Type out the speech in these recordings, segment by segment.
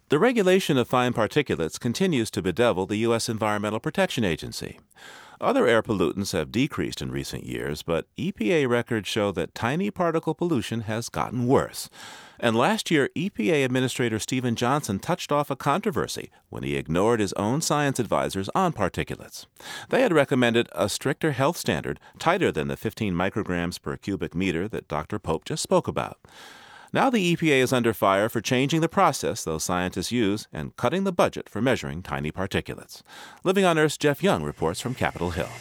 The regulation of fine particulates continues to bedevil the U.S. Environmental Protection Agency. Other air pollutants have decreased in recent years, but EPA records show that tiny particle pollution has gotten worse. And last year, EPA Administrator Stephen Johnson touched off a controversy when he ignored his own science advisors on particulates. They had recommended a stricter health standard, tighter than the 15 micrograms per cubic meter that Dr. Pope just spoke about. Now the EPA is under fire for changing the process those scientists use and cutting the budget for measuring tiny particulates. Living on Earth's Jeff Young reports from Capitol Hill.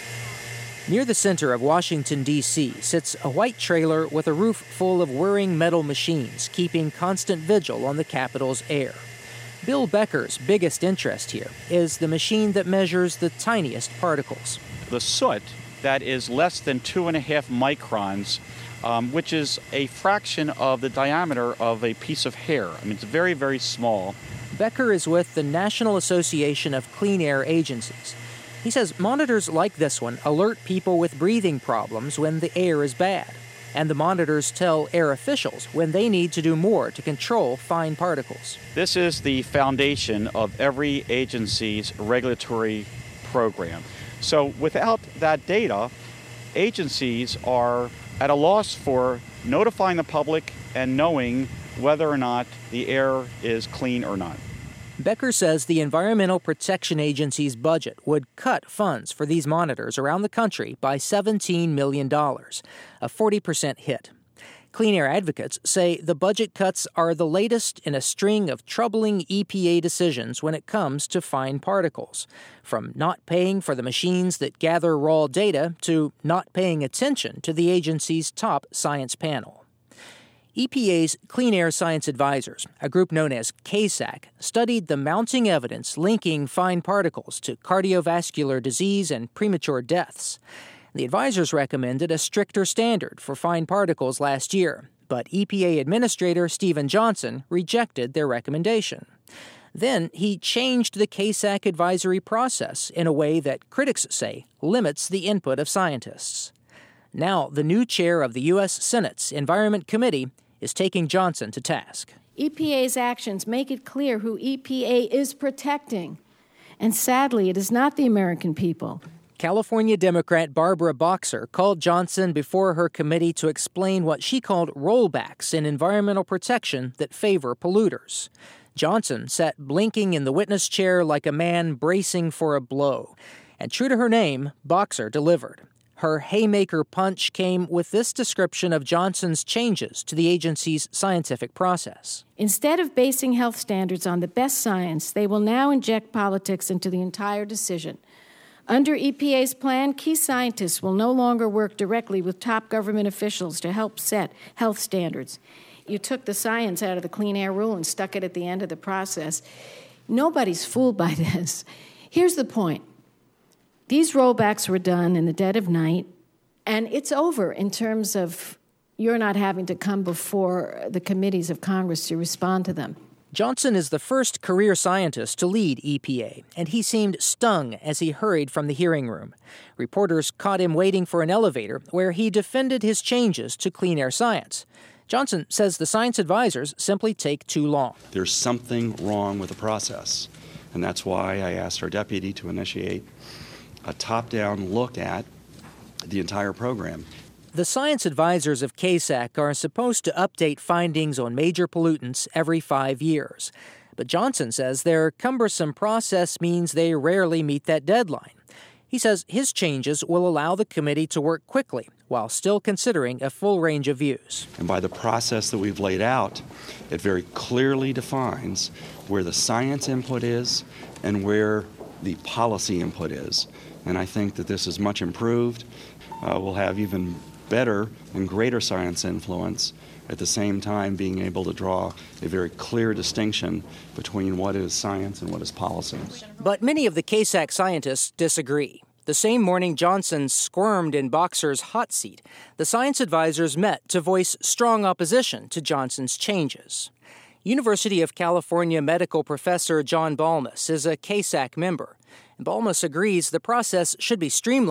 Near the center of Washington, D.C., sits a white trailer with a roof full of whirring metal machines, keeping constant vigil on the Capitol's air. Bill Becker's biggest interest here is the machine that measures the tiniest particles. The soot that is less than 2.5 microns, which is a fraction of the diameter of a piece of hair. I mean, it's very, very small. Becker is with the National Association of Clean Air Agencies. He says monitors like this one alert people with breathing problems when the air is bad. And the monitors tell air officials when they need to do more to control fine particles. This is the foundation of every agency's regulatory program. So without that data, agencies are at a loss for notifying the public and knowing whether or not the air is clean or not. Becker says the Environmental Protection Agency's budget would cut funds for these monitors around the country by $17 million, a 40% hit. Clean air advocates say the budget cuts are the latest in a string of troubling EPA decisions when it comes to fine particles, from not paying for the machines that gather raw data to not paying attention to the agency's top science panel. EPA's Clean Air Science Advisors, a group known as CASAC, studied the mounting evidence linking fine particles to cardiovascular disease and premature deaths. The advisors recommended a stricter standard for fine particles last year, but EPA Administrator Stephen Johnson rejected their recommendation. Then he changed the CASAC advisory process in a way that critics say limits the input of scientists. Now, the new chair of the U.S. Senate's Environment Committee is taking Johnson to task. EPA's actions make it clear who EPA is protecting. And sadly, it is not the American people. California Democrat Barbara Boxer called Johnson before her committee to explain what she called rollbacks in environmental protection that favor polluters. Johnson sat blinking in the witness chair like a man bracing for a blow. And true to her name, Boxer delivered. Her haymaker punch came with this description of Johnson's changes to the agency's scientific process. Instead of basing health standards on the best science, they will now inject politics into the entire decision. Under EPA's plan, key scientists will no longer work directly with top government officials to help set health standards. You took the science out of the Clean Air Rule and stuck it at the end of the process. Nobody's fooled by this. Here's the point. These rollbacks were done in the dead of night, and it's over in terms of you're not having to come before the committees of Congress to respond to them. Johnson is the first career scientist to lead EPA, and he seemed stung as he hurried from the hearing room. Reporters caught him waiting for an elevator where he defended his changes to clean air science. Johnson says the science advisors simply take too long. There's something wrong with the process, and that's why I asked our deputy to initiate a top-down look at the entire program. The science advisors of CASAC are supposed to update findings on major pollutants every 5 years. But Johnson says their cumbersome process means they rarely meet that deadline. He says his changes will allow the committee to work quickly while still considering a full range of views. And by the process that we've laid out, it very clearly defines where the science input is and where the policy input is. And I think that this is much improved. We'll have even better and greater science influence, at the same time being able to draw a very clear distinction between what is science and what is policy. But many of the CASAC scientists disagree. The same morning Johnson squirmed in Boxer's hot seat, the science advisors met to voice strong opposition to Johnson's changes. University of California medical professor John Balmas is a CASAC member. Balmas agrees the process should be streamlined,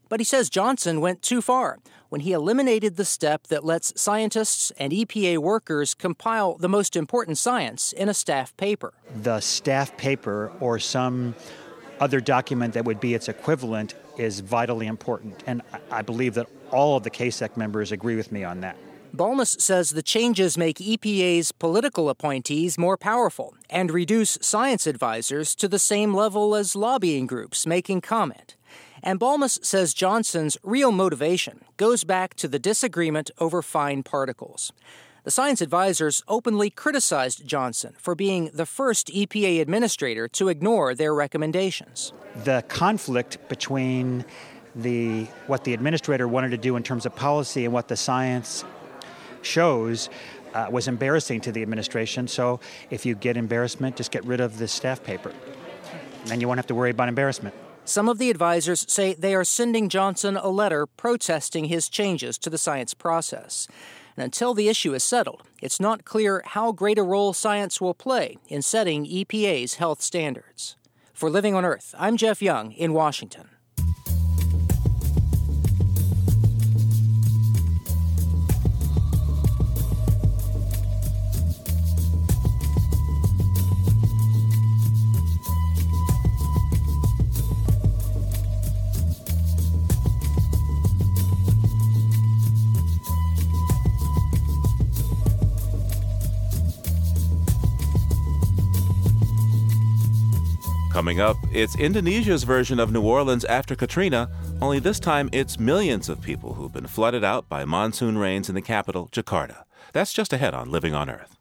But he says Johnson went too far when he eliminated the step that lets scientists and EPA workers compile the most important science in a staff paper. The staff paper or some other document that would be its equivalent is vitally important, and I believe that all of the CASEC members agree with me on that. Balmas says the changes make EPA's political appointees more powerful and reduce science advisors to the same level as lobbying groups making comment. And Balmas says Johnson's real motivation goes back to the disagreement over fine particles. The science advisors openly criticized Johnson for being the first EPA administrator to ignore their recommendations. The conflict between what the administrator wanted to do in terms of policy and what the science shows was embarrassing to the administration. So if you get embarrassment, just get rid of the staff paper. Then you won't have to worry about embarrassment. Some of the advisors say they are sending Johnson a letter protesting his changes to the science process. And until the issue is settled, it's not clear how great a role science will play in setting EPA's health standards. For Living on Earth, I'm Jeff Young in Washington. Coming up, it's Indonesia's version of New Orleans after Katrina, only this time it's millions of people who've been flooded out by monsoon rains in the capital, Jakarta. That's just ahead on Living on Earth.